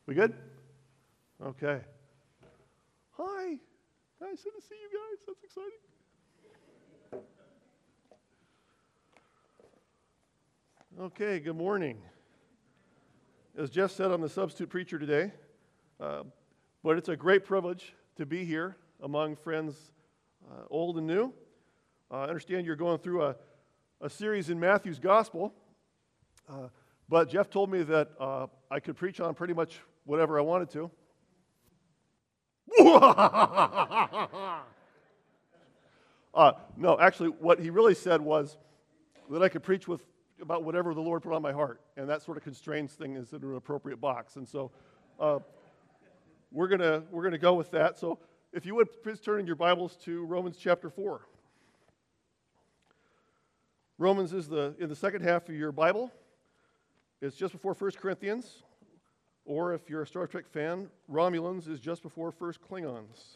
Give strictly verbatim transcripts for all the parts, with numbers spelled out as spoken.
We good? Okay. Hi. Nice to see you guys. That's exciting. Okay, good morning. As Jeff said, I'm the substitute preacher today, uh, but it's a great privilege to be here among friends uh, old and new. Uh, I understand you're going through a, a series in Matthew's Gospel, uh, but Jeff told me that uh, I could preach on pretty much whatever I wanted to. uh, no, actually, what he really said was that I could preach with about whatever the Lord put on my heart, and that sort of constrains things in an appropriate box. And so, uh, we're gonna we're gonna go with that. So, if you would please turn in your Bibles to Romans chapter four. Romans is the in the second half of your Bible. It's just before First Corinthians. Or if you're a Star Trek fan, Romulans is just before First Klingons.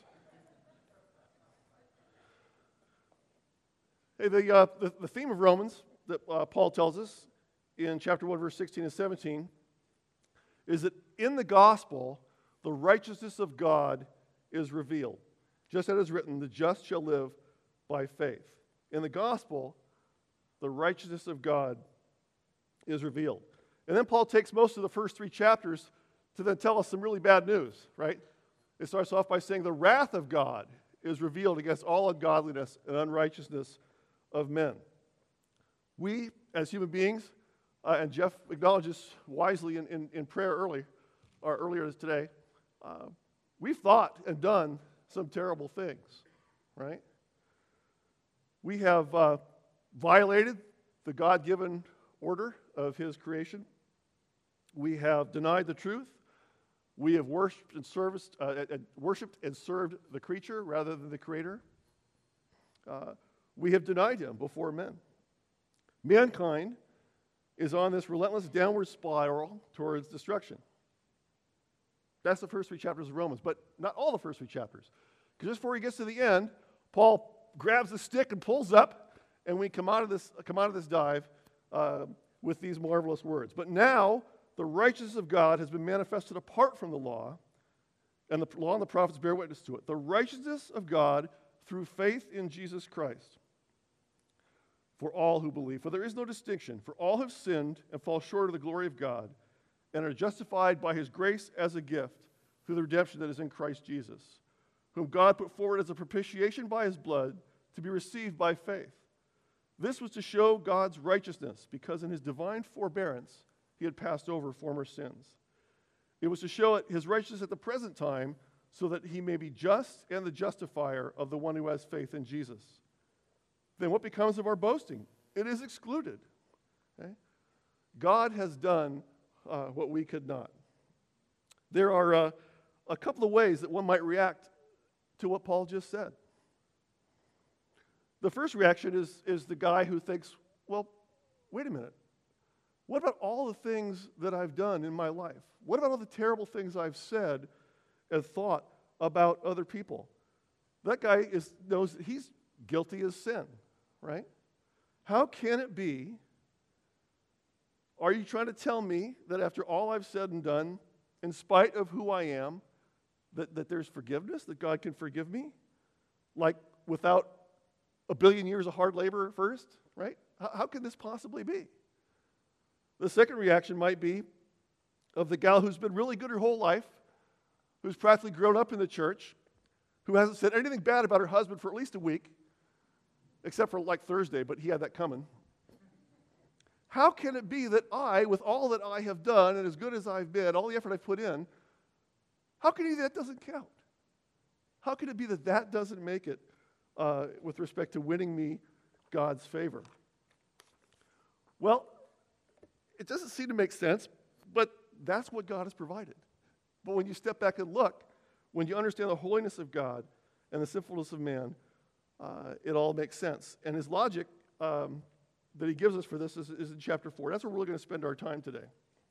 Hey, the, uh, the, the theme of Romans that uh, Paul tells us in chapter one, verse sixteen and seventeen, is that in the gospel, the righteousness of God is revealed. Just as it is written, the just shall live by faith. In the gospel, the righteousness of God is revealed. And then Paul takes most of the first three chapters to then tell us some really bad news, right? It starts off by saying the wrath of God is revealed against all ungodliness and unrighteousness of men. We, as human beings, uh, and Jeff acknowledges wisely in, in, in prayer early, or earlier today, uh, we've thought and done some terrible things, right? We have uh, violated the God-given order of His creation. We have denied the truth. We have worshipped and serviced, uh, uh, worshipped and served the creature rather than the Creator. Uh, we have denied Him before men. Mankind is on this relentless downward spiral towards destruction. That's the first three chapters of Romans, but not all the first three chapters. Because just before he gets to the end, Paul grabs the stick and pulls up, and we come out of this, come out of this dive uh, with these marvelous words. But now, the righteousness of God has been manifested apart from the law, and the law and the prophets bear witness to it. The righteousness of God through faith in Jesus Christ for all who believe. For there is no distinction, for all have sinned and fall short of the glory of God, and are justified by His grace as a gift through the redemption that is in Christ Jesus, whom God put forward as a propitiation by His blood to be received by faith. This was to show God's righteousness, because in His divine forbearance He had passed over former sins. It was to show His righteousness at the present time, so that He may be just and the justifier of the one who has faith in Jesus. Then what becomes of our boasting? It is excluded. Okay? God has done uh, what we could not. There are uh, a couple of ways that one might react to what Paul just said. The first reaction is, is the guy who thinks, well, wait a minute. What about all the things that I've done in my life? What about all the terrible things I've said and thought about other people? That guy is, knows that he's guilty as sin, right? How can it be? Are you trying to tell me that after all I've said and done, in spite of who I am, that, that there's forgiveness, that God can forgive me? Like without a billion years of hard labor first, right? How, how can this possibly be? The second reaction might be of the gal who's been really good her whole life, who's practically grown up in the church, who hasn't said anything bad about her husband for at least a week, except for like Thursday, but he had that coming. How can it be that I, with all that I have done and as good as I've been, all the effort I've put in, how can it be that doesn't count? How can it be that that doesn't make it uh, with respect to winning me God's favor? Well, it doesn't seem to make sense, but that's what God has provided. But when you step back and look, when you understand the holiness of God and the sinfulness of man, uh, it all makes sense. And His logic um, that He gives us for this is, is in chapter four. That's where we're really going to spend our time today.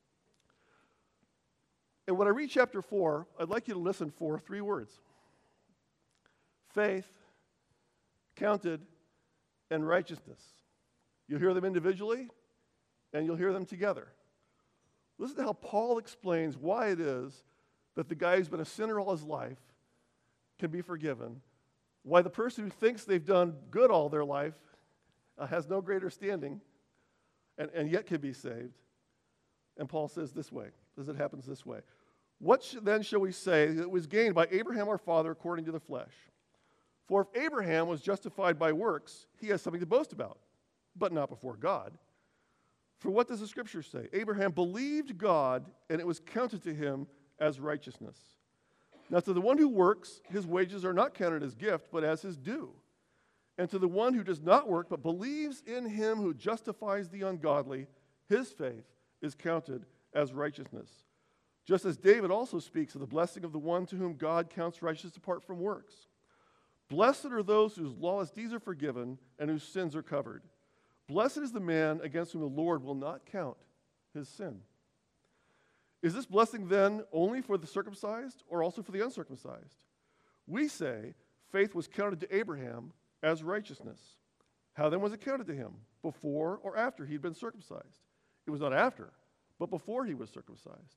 And when I read chapter four, I'd like you to listen for three words. Faith, counted, and righteousness. You'll hear them individually, and you'll hear them together. Listen to how Paul explains why it is that the guy who's been a sinner all his life can be forgiven, why the person who thinks they've done good all their life uh, has no greater standing and, and yet can be saved. And Paul says this way, as it happens this way. What sh- then shall we say that was gained by Abraham our father according to the flesh? For if Abraham was justified by works, he has something to boast about, but not before God. For what does the Scripture say? Abraham believed God, and it was counted to him as righteousness. Now to the one who works, his wages are not counted as gift, but as his due. And to the one who does not work, but believes in him who justifies the ungodly, his faith is counted as righteousness. Just as David also speaks of the blessing of the one to whom God counts righteous apart from works. Blessed are those whose lawless deeds are forgiven and whose sins are covered. Blessed is the man against whom the Lord will not count his sin. Is this blessing then only for the circumcised or also for the uncircumcised? We say faith was counted to Abraham as righteousness. How then was it counted to him? Before or after he had been circumcised? It was not after, but before he was circumcised.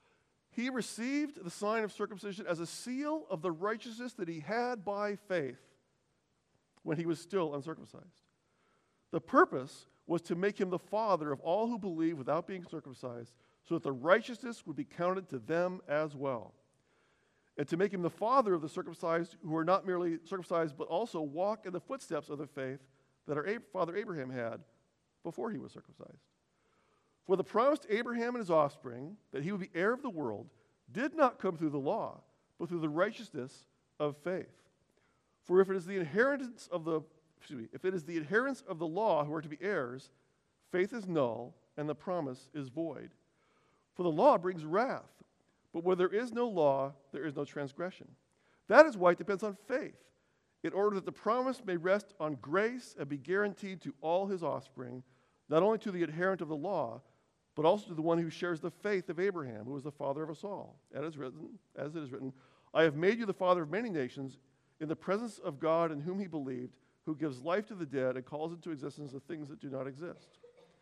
He received the sign of circumcision as a seal of the righteousness that he had by faith when he was still uncircumcised. The purpose was to make him the father of all who believe without being circumcised, so that the righteousness would be counted to them as well. And to make him the father of the circumcised who are not merely circumcised, but also walk in the footsteps of the faith that our Ab- father Abraham had before he was circumcised. For the promise to Abraham and his offspring, that he would be heir of the world, did not come through the law, but through the righteousness of faith. For if it is the inheritance of the, excuse me, if it is the adherents of the law who are to be heirs, faith is null and the promise is void. For the law brings wrath, but where there is no law, there is no transgression. That is why it depends on faith, in order that the promise may rest on grace and be guaranteed to all his offspring, not only to the adherent of the law, but also to the one who shares the faith of Abraham, who was the father of us all. As it is written, as it is written, I have made you the father of many nations in the presence of God in whom he believed, who gives life to the dead and calls into existence the things that do not exist.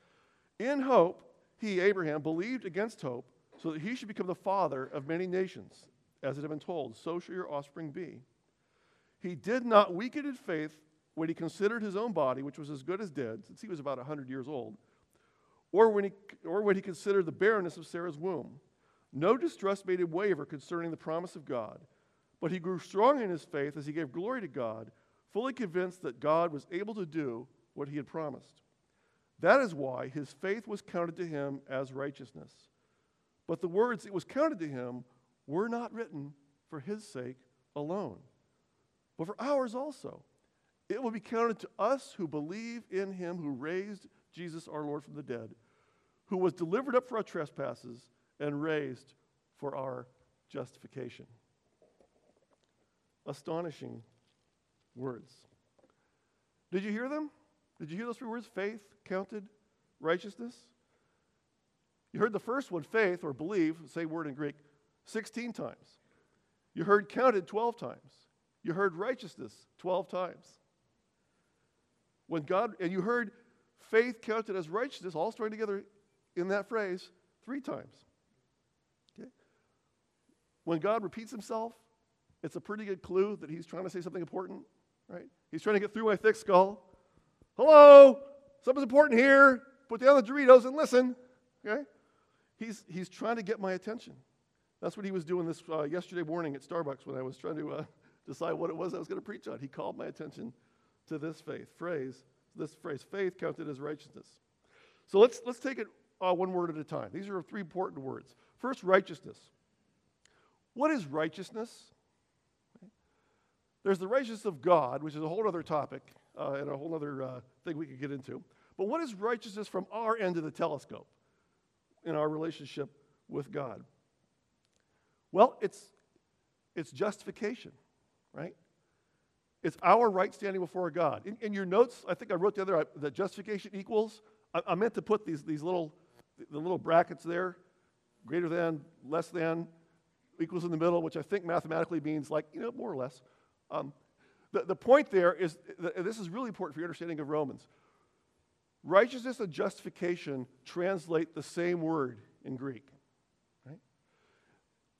In hope, he, Abraham, believed against hope, so that he should become the father of many nations, as it had been told, so shall your offspring be. He did not weaken in faith when he considered his own body, which was as good as dead, since he was about one hundred years old, or when he, or when he considered the barrenness of Sarah's womb. No distrust made him waver concerning the promise of God, but he grew strong in his faith as he gave glory to God, fully convinced that God was able to do what he had promised. That is why his faith was counted to him as righteousness. But the words "it was counted to him" were not written for his sake alone, but for ours also. It will be counted to us who believe in him who raised Jesus our Lord from the dead, who was delivered up for our trespasses and raised for our justification. Astonishing words. Did you hear them? Did you hear those three words? Faith, counted, righteousness? You heard the first one, faith or believe, same word in Greek, sixteen times. You heard counted twelve times. You heard righteousness twelve times. When God, and you heard faith counted as righteousness, all strung together in that phrase, three times. Okay? When God repeats himself, it's a pretty good clue that he's trying to say something important, right? He's trying to get through my thick skull. Hello, something's important here. Put down the Doritos and listen, okay? He's, he's trying to get my attention. That's what he was doing this uh, yesterday morning at Starbucks when I was trying to uh, decide what it was I was going to preach on. He called my attention to this faith phrase, this phrase, faith counted as righteousness. So let's let's take it uh, one word at a time. These are three important words. First, righteousness. What is righteousness? There's the righteousness of God, which is a whole other topic uh, and a whole other uh, thing we could get into. But what is righteousness from our end of the telescope in our relationship with God? Well, it's it's justification, right? It's our right standing before God. In, in your notes, I think I wrote the other, uh, that justification equals, I, I meant to put these, these little, the little brackets there, greater than, less than, equals in the middle, which I think mathematically means like, you know, more or less. Um, the, the point there is, that, this is really important for your understanding of Romans. Righteousness and justification translate the same word in Greek.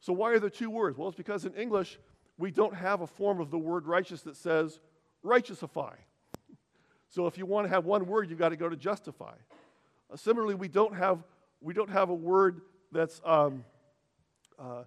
So why are there two words? Well, it's because in English, we don't have a form of the word righteous that says righteousify. So if you want to have one word, you've got to go to justify. Uh, similarly, we don't have we don't have a word that's um, uh,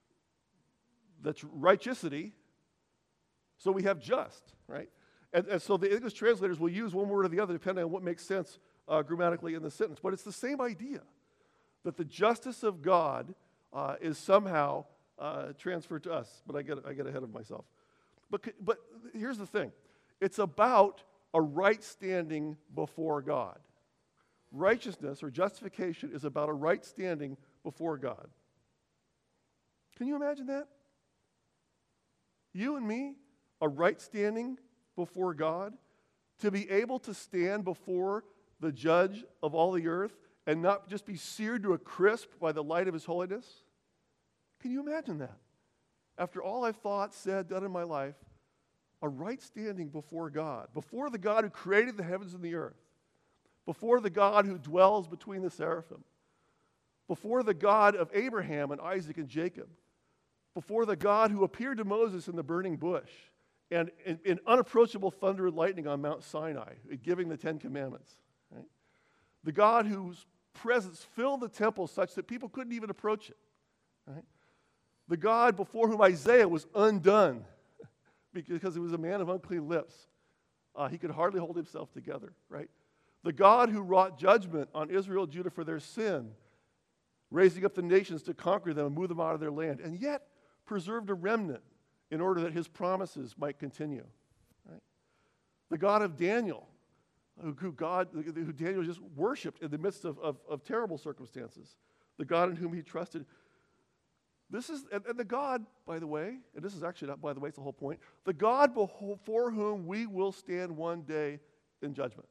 that's righteousity. So we have just, right? And, and so the English translators will use one word or the other depending on what makes sense uh, grammatically in the sentence. But it's the same idea, that the justice of God uh, is somehow uh, transferred to us. But I get I get ahead of myself. But but here's the thing: it's about a right standing before God. Righteousness or justification is about a right standing before God. Can you imagine that? You and me, a right standing before God, to be able to stand before the judge of all the earth and not just be seared to a crisp by the light of his holiness? Can you imagine that? After all I've thought, said, done in my life, a right standing before God, before the God who created the heavens and the earth, before the God who dwells between the seraphim, before the God of Abraham and Isaac and Jacob, before the God who appeared to Moses in the burning bush and in, in unapproachable thunder and lightning on Mount Sinai, giving the Ten Commandments, right? The God whose presence filled the temple such that people couldn't even approach it, right? The God before whom Isaiah was undone because he was a man of unclean lips. Uh, he could hardly hold himself together, right? The God who wrought judgment on Israel and Judah for their sin, raising up the nations to conquer them and move them out of their land, and yet preserved a remnant in order that his promises might continue. Right? The God of Daniel, who, who God, who Daniel just worshipped in the midst of, of, of terrible circumstances. The God in whom he trusted. This is, and, and the God, by the way, and this is actually not by the way, it's the whole point, the God before whom we will stand one day in judgment.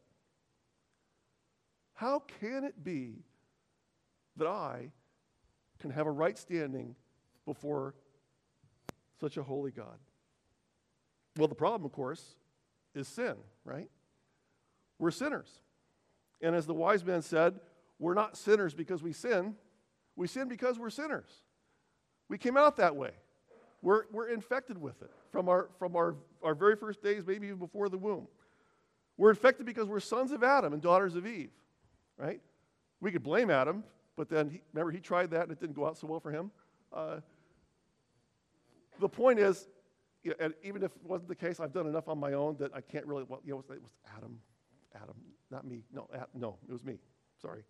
How can it be that I can have a right standing before such a holy God? Well, the problem, of course, is sin, right? We're sinners. And as the wise man said, we're not sinners because we sin. We sin because we're sinners. We came out that way. We're, we're infected with it from, our, from our, our very first days, maybe even before the womb. We're infected because we're sons of Adam and daughters of Eve, right? We could blame Adam, but then, he, remember, he tried that and it didn't go out so well for him. Uh, the point is, you know, and even if it wasn't the case, I've done enough on my own that I can't really, well, you know, it was Adam, Adam, not me. No, Ad, no, it was me. Sorry.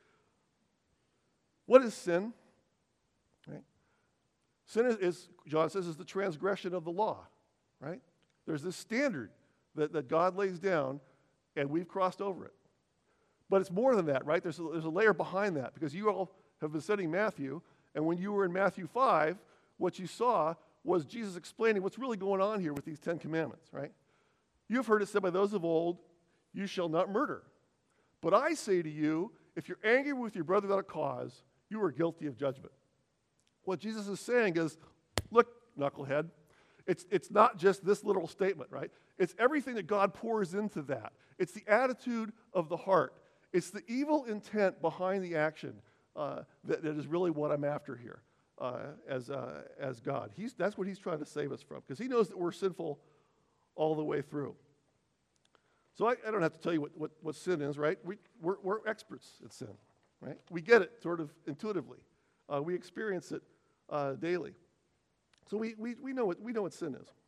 What is sin? Right? Sin is, is, John says, is the transgression of the law, right? There's this standard that, that God lays down, and we've crossed over it. But it's more than that, right? There's a, there's a layer behind that, because you all have been studying Matthew, and when you were in Matthew five, what you saw was Jesus explaining what's really going on here with these Ten Commandments, right? You've heard it said by those of old, you shall not murder. But I say to you, if you're angry with your brother without a cause, you are guilty of judgment. What Jesus is saying is, look, knucklehead, it's, it's not just this little statement, right? It's everything that God pours into that. It's the attitude of the heart. It's the evil intent behind the action uh, that, that is really what I'm after here uh, as, uh, as God. He's, that's what he's trying to save us from, because he knows that we're sinful all the way through. So I, I don't have to tell you what, what, what sin is, right? We, we're, we're experts at sin, right? We get it sort of intuitively. Uh, we experience it uh, daily. So we, we, we, know what, we know what sin is.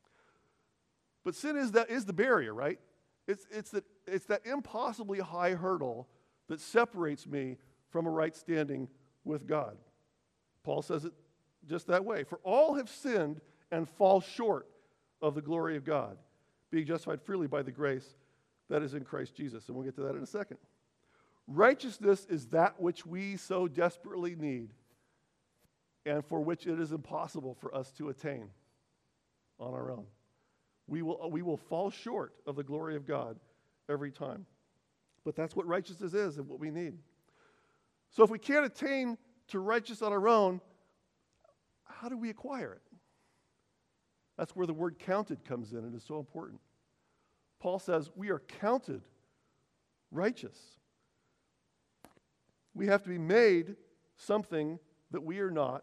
But sin is, that, is the barrier, right? It's, it's, that, it's that impossibly high hurdle that separates me from a right standing with God. Paul says it just that way. For all have sinned and fall short of the glory of God, being justified freely by the grace that is in Christ Jesus. And we'll get to that in a second. Righteousness is that which we so desperately need and for which it is impossible for us to attain on our own. We will, we will fall short of the glory of God every time. But that's what righteousness is and what we need. So if we can't attain to righteousness on our own, how do we acquire it? That's where the word counted comes in and is so important. Paul says we are counted righteous. We have to be made something that we are not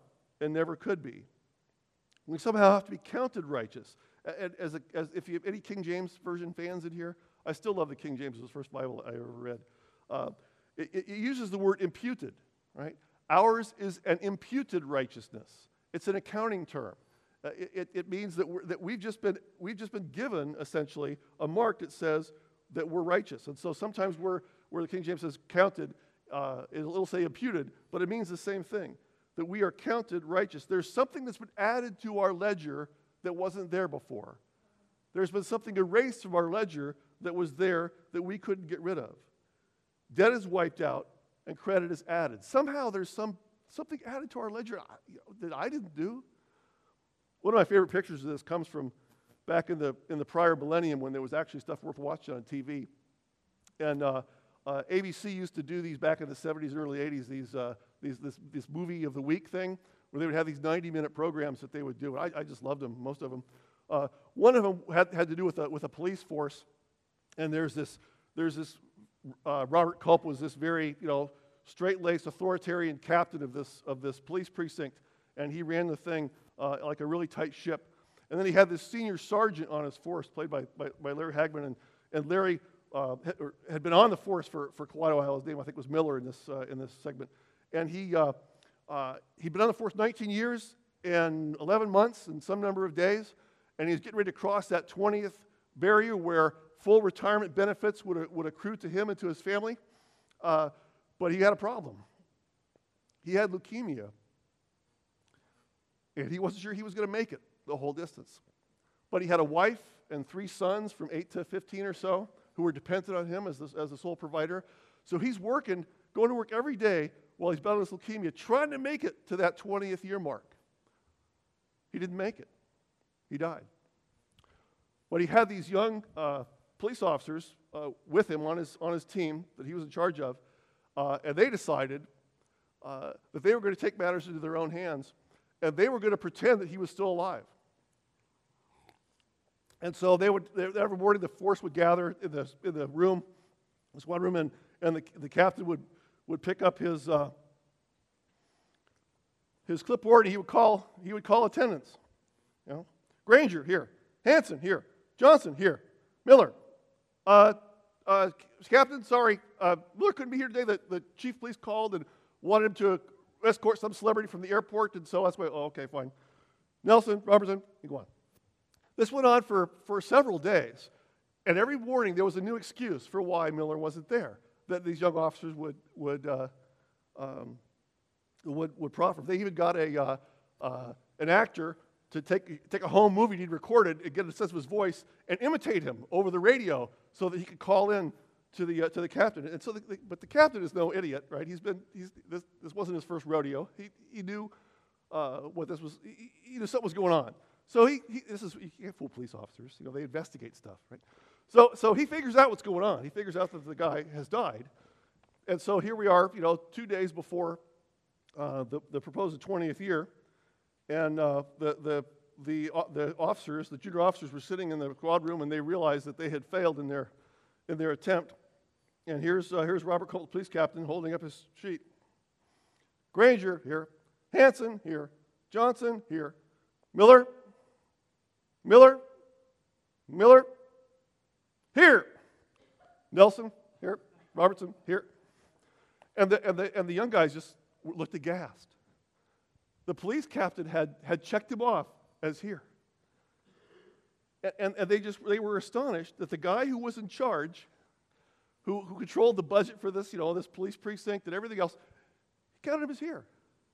and never could be. We somehow have to be counted righteous. And as, a, as if you have any King James Version fans in here, I still love the King James. It was the first Bible I ever read. Uh, it, it uses the word imputed, right? Ours is an imputed righteousness. It's an accounting term. Uh, it, it, it means that, we're, that we've just been we've just been given essentially a mark that says that we're righteous. And so sometimes we're where the King James says counted, uh, it'll say imputed, but it means the same thing, that we are counted righteous. There's something that's been added to our ledger that wasn't there before. There's been something erased from our ledger that was there that we couldn't get rid of. Debt is wiped out and credit is added. Somehow there's some something added to our ledger you know, that I didn't do. One of my favorite pictures of this comes from back in the in the prior millennium when there was actually stuff worth watching on T V. And uh, uh, A B C used to do these back in the seventies and early eighties, these, uh, these this, this movie of the week thing, where they would have these ninety-minute programs that they would do. And I, I just loved them, most of them. Uh, one of them had, had to do with a, with a police force. And there's this, there's this uh, Robert Culp was this very, you know, straight-laced authoritarian captain of this, of this police precinct. And he ran the thing uh, like a really tight ship. And then he had this senior sergeant on his force, played by, by, by Larry Hagman. And, and Larry uh, had, had been on the force for, for quite a while. His name, I think, was Miller in this, uh, in this segment. And he, uh, uh, he'd been on the force nineteen years and eleven months and some number of days. And he was getting ready to cross that twentieth barrier where full retirement benefits would, would accrue to him and to his family. Uh, but he had a problem. He had leukemia. And he wasn't sure he was going to make it the whole distance. But he had a wife and three sons from eight to fifteen or so who were dependent on him as the, as the sole provider. So he's working, going to work every day while he's battling his leukemia, trying to make it to that twentieth year mark. He didn't make it. He died. But he had these young uh, police officers uh, with him on his, on his team that he was in charge of, uh, and they decided uh, that they were going to take matters into their own hands, and they were going to pretend that he was still alive. And so they would, they, every morning the force would gather in the, in the room, this one room, and, and the, the captain would, would pick up his, uh, his clipboard, and he would call, he would call attendance. You know, Granger, here. Hanson, here. Johnson, here. Miller. Uh, uh, Captain, sorry, uh, Miller couldn't be here today. The, the chief of police called and wanted him to escort some celebrity from the airport, and so that's why, oh, okay, fine. Nelson, Robertson, you go on. This went on for, for several days, and every morning there was a new excuse for why Miller wasn't there that these young officers would would uh, um, would, would proffer. They even got a uh, uh, an actor to take take a home movie he'd recorded and get a sense of his voice and imitate him over the radio so that he could call in to the uh, to the captain. And so, the, the, but the captain is no idiot, right? He's been he's this this wasn't his first rodeo. He he knew uh, what this was. He, he knew something was going on. So he, he this is you can't fool police officers. You know, they investigate stuff, right? So so he figures out what's going on. He figures out that the guy has died, and so here we are, you know, two days before uh, the the proposed twentieth year, and uh, the the the uh, the officers, the junior officers, were sitting in the squad room, and they realized that they had failed in their in their attempt. And here's uh, here's Robert Culp, police captain, holding up his sheet. Granger here, Hanson here, Johnson here, Miller. Miller, Miller, here. Nelson, here. Robertson, here. And the, and the, and the young guys just looked aghast. The police captain had, had checked him off as here. And, and, and they just they were astonished that the guy who was in charge, who, who controlled the budget for this, you know, this police precinct and everything else, he counted him as here.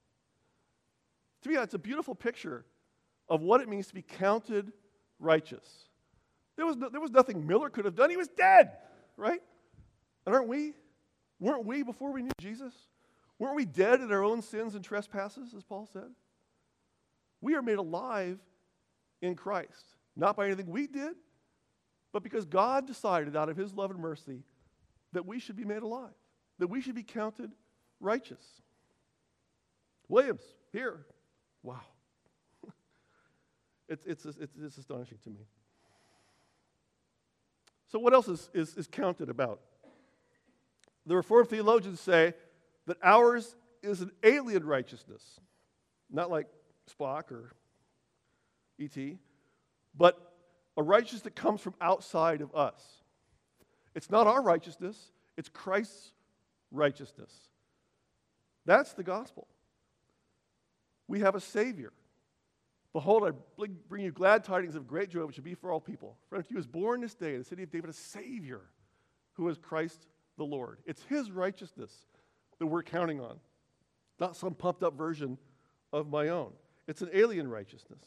To me, it's a beautiful picture of what it means to be counted righteous. There was, no, there was nothing Miller could have done. He was dead, right? And aren't we? Weren't we before we knew Jesus? Weren't we dead in our own sins and trespasses, as Paul said? We are made alive in Christ, not by anything we did, but because God decided out of his love and mercy that we should be made alive, that we should be counted righteous. Williams, here. Wow. It's, it's, it's, it's astonishing to me. So what else is, is, is counted about? The Reformed theologians say that ours is an alien righteousness. not like Spock or E T, but a righteousness that comes from outside of us. It's not our righteousness, it's Christ's righteousness. That's the gospel. We have a Savior. Behold, I bring you glad tidings of great joy, which should be for all people. For unto you is born this day in the city of David a Savior, who is Christ the Lord. It's his righteousness that we're counting on, not some pumped up version of my own. It's an alien righteousness.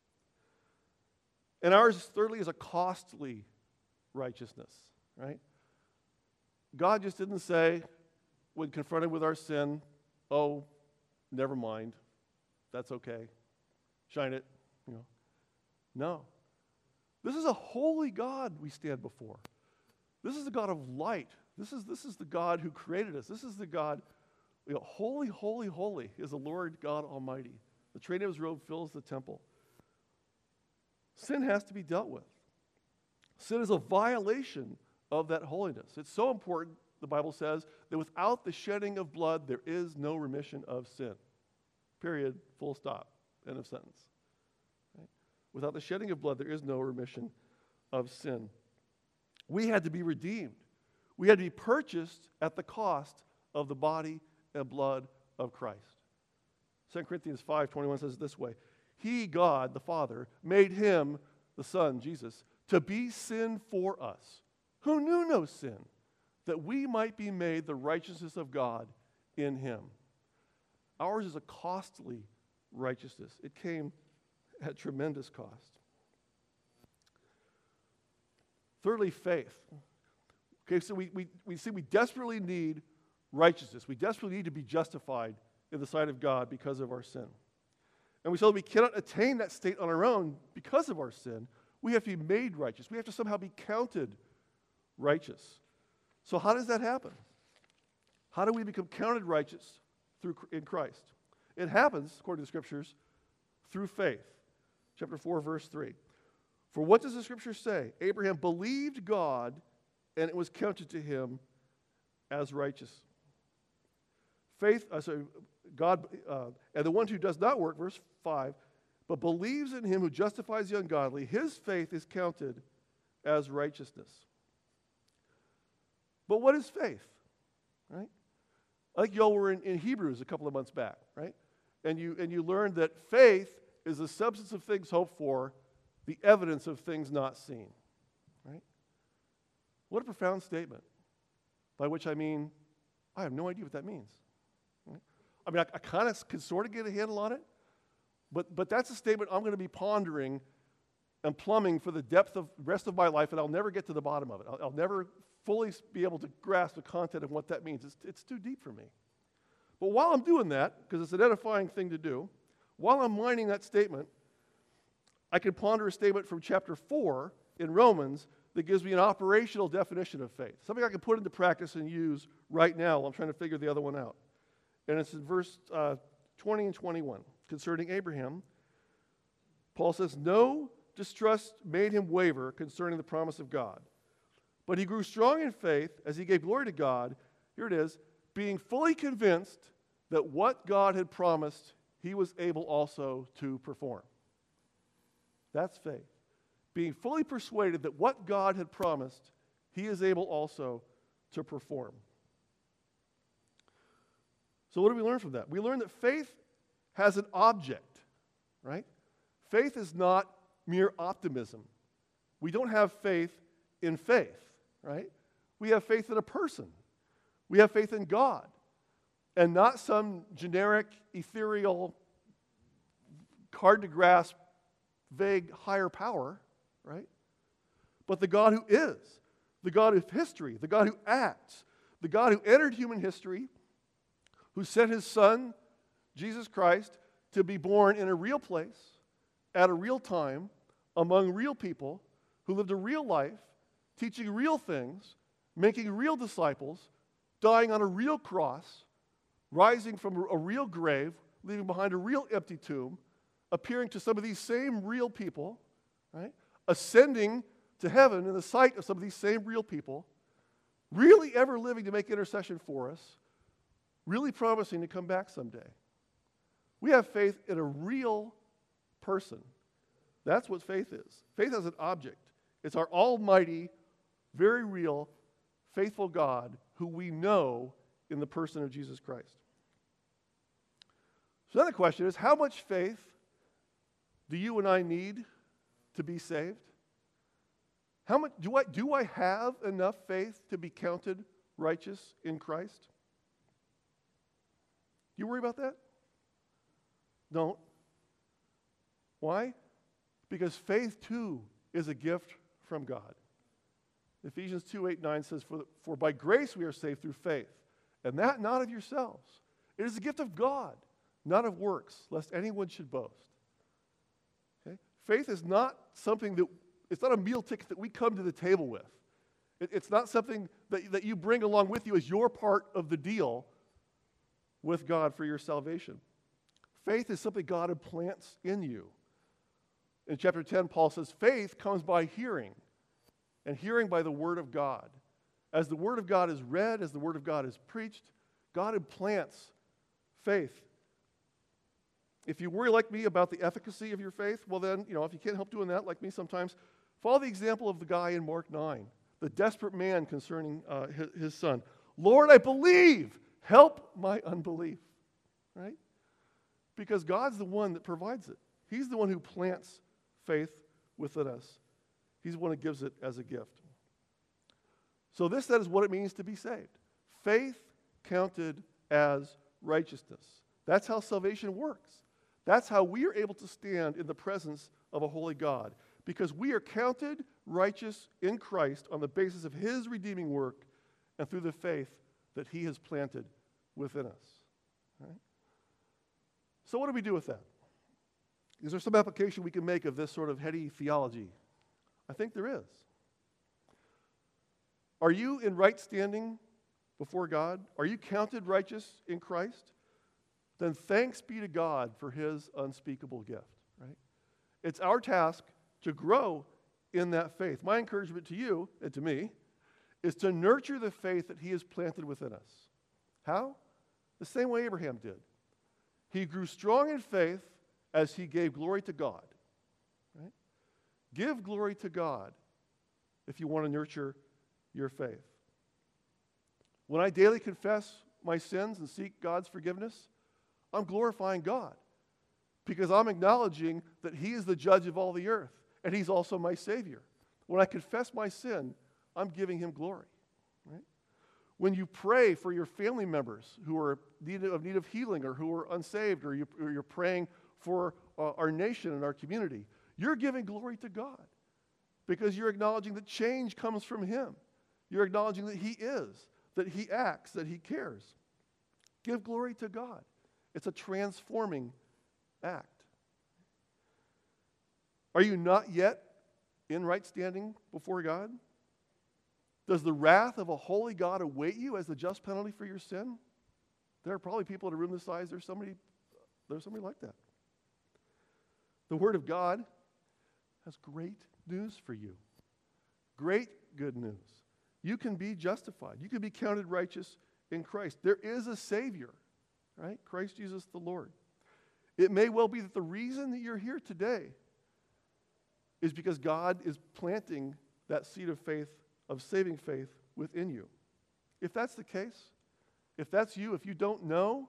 And ours, thirdly, is a costly righteousness, right? God just didn't say, when confronted with our sin, oh, never mind, that's okay, shine it, you know. No. This is a holy God we stand before. This is the God of light. This is, this is the God who created us. This is the God, you know, holy, holy, holy is the Lord God Almighty. The train of his robe fills the temple. Sin has to be dealt with. Sin is a violation of that holiness. It's so important, the Bible says, that without the shedding of blood, there is no remission of sin. Period. Full stop. End of sentence. Right? Without the shedding of blood, there is no remission of sin. We had to be redeemed. We had to be purchased at the cost of the body and blood of Christ. Second Corinthians five twenty-one says it this way: He, God, the Father, made him, the Son, Jesus, to be sin for us, who knew no sin, that we might be made the righteousness of God in him. Ours is a costly righteousness. It came at tremendous cost. Thirdly, faith. Okay, so we, we, we see we desperately need righteousness. We desperately need to be justified in the sight of God because of our sin. And we saw that we cannot attain that state on our own because of our sin. We have to be made righteous. We have to somehow be counted righteous. So how does that happen? How do we become counted righteous through in Christ? It happens, according to the Scriptures, through faith. Chapter four, verse three. For what does the Scripture say? Abraham believed God, and it was counted to him as righteous. Faith, uh, sorry, God, uh, and the one who does not work, verse five, but believes in him who justifies the ungodly, his faith is counted as righteousness. But what is faith? Right? I think y'all were in, in Hebrews a couple of months back, right? And you and you learned that faith is the substance of things hoped for, the evidence of things not seen. Right? What a profound statement. By which I mean, I have no idea what that means. Right? I mean, I, I kind of can sort of get a handle on it, but but that's a statement I'm going to be pondering and plumbing for the depth of the rest of my life, and I'll never get to the bottom of it. I'll, I'll never fully be able to grasp the content of what that means. It's, it's too deep for me. But while I'm doing that, because it's an edifying thing to do, while I'm mining that statement, I can ponder a statement from chapter four in Romans that gives me an operational definition of faith, something I can put into practice and use right now while I'm trying to figure the other one out. And it's in verse uh, twenty and twenty-one. Concerning Abraham, Paul says, no distrust made him waver concerning the promise of God. But he grew strong in faith as he gave glory to God. Here it is, being fully convinced that what God had promised, he was able also to perform. That's faith. Being fully persuaded that what God had promised, he is able also to perform. So what do we learn from that? We learn that faith has an object, right? Faith is not mere optimism. We don't have faith in faith, right? We have faith in a person. We have faith in God, and not some generic, ethereal, hard to grasp, vague higher power, right? But the God who is, the God of history, the God who acts, the God who entered human history, who sent his Son, Jesus Christ, to be born in a real place, at a real time, among real people, who lived a real life, teaching real things, making real disciples, dying on a real cross, rising from a real grave, leaving behind a real empty tomb, appearing to some of these same real people, right? Ascending to heaven in the sight of some of these same real people, really ever living to make intercession for us, really promising to come back someday. We have faith in a real person. That's what faith is. Faith is an object. It's our almighty, very real, faithful God who we know in the person of Jesus Christ. So then the question is, how much faith do you and I need to be saved? How much do I do I have enough faith to be counted righteous in Christ? You worry about that? Don't. Why? Because faith too is a gift from God. Ephesians two, eight, nine says, for, for by grace we are saved through faith, and that not of yourselves. It is a gift of God, not of works, lest anyone should boast. Okay? Faith is not something that, it's not a meal ticket that we come to the table with. It, it's not something that, that you bring along with you as your part of the deal with God for your salvation. Faith is something God implants in you. In chapter ten, Paul says, faith comes by hearing, and hearing by the word of God. As the word of God is read, as the word of God is preached, God implants faith. If you worry like me about the efficacy of your faith, well then, you know, if you can't help doing that like me sometimes, follow the example of the guy in Mark nine, the desperate man concerning uh, his, his son. Lord, I believe, help my unbelief, right? Because God's the one that provides it. He's the one who plants faith within us. He's the one who gives it as a gift. So this, that is what it means to be saved. Faith counted as righteousness. That's how salvation works. That's how we are able to stand in the presence of a holy God. Because we are counted righteous in Christ on the basis of his redeeming work and through the faith that he has planted within us. Right? So what do we do with that? Is there some application we can make of this sort of heady theology? I think there is. Are you in right standing before God? Are you counted righteous in Christ? Then thanks be to God for his unspeakable gift, right? It's our task to grow in that faith. My encouragement to you and to me is to nurture the faith that he has planted within us. How? The same way Abraham did. He grew strong in faith as he gave glory to God. Right? Give glory to God if you want to nurture your faith. When I daily confess my sins and seek God's forgiveness, I'm glorifying God because I'm acknowledging that he is the judge of all the earth and he's also my Savior. When I confess my sin, I'm giving him glory. Right? When you pray for your family members who are need of need of healing or who are unsaved, or, you, or you're praying for uh, our nation and our community, you're giving glory to God because you're acknowledging that change comes from him. You're acknowledging that he is, that he acts, that he cares. Give glory to God. It's a transforming act. Are you not yet in right standing before God? Does the wrath of a holy God await you as the just penalty for your sin? There are probably people in a room this size, there's somebody, there's somebody like that. The Word of God has great news for you. Great good news. You can be justified. You can be counted righteous in Christ. There is a Savior, right? Christ Jesus the Lord. It may well be that the reason that you're here today is because God is planting that seed of faith, of saving faith within you. If that's the case, if that's you, if you don't know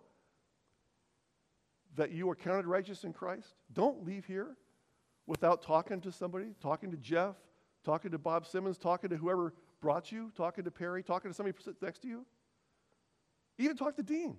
that you are counted righteous in Christ, don't leave here without talking to somebody, talking to Jeff, talking to Bob Simmons, talking to whoever brought you, talking to Perry, talking to somebody who sits next to you. Even talk to Dean.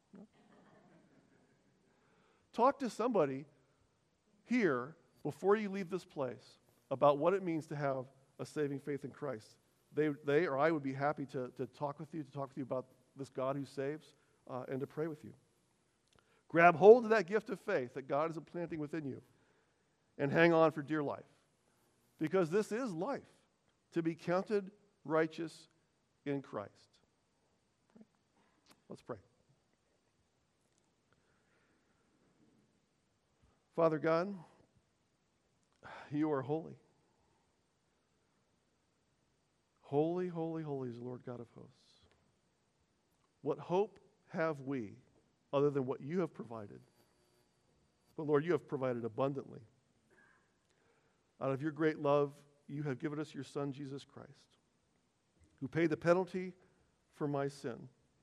Talk to somebody here before you leave this place about what it means to have a saving faith in Christ. They, they or I would be happy to, to talk with you, to talk with you about this God who saves, uh, and to pray with you. Grab hold of that gift of faith that God is implanting within you and hang on for dear life. Because this is life, to be counted righteous in Christ. Let's pray. Father God, you are holy. Holy, holy, holy is the Lord God of hosts. What hope have we other than what you have provided But Lord, you have provided abundantly. Out of your great love, you have given us your Son, Jesus Christ, who paid the penalty for my sin,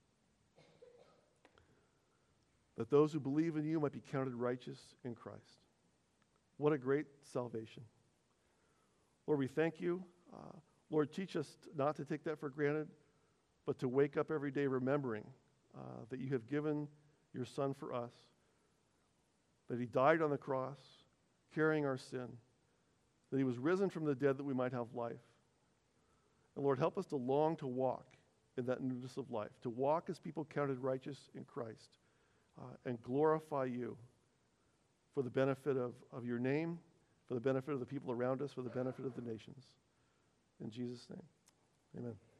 that those who believe in you might be counted righteous in Christ. What a great salvation. Lord, we thank you. Uh, Lord, teach us not to take that for granted, but to wake up every day remembering uh, that you have given your Son for us, that he died on the cross, carrying our sin, that he was risen from the dead that we might have life. And Lord, help us to long to walk in that newness of life, to walk as people counted righteous in Christ, uh, and glorify you for the benefit of, of your name, for the benefit of the people around us, for the benefit of the nations. In Jesus' name, amen.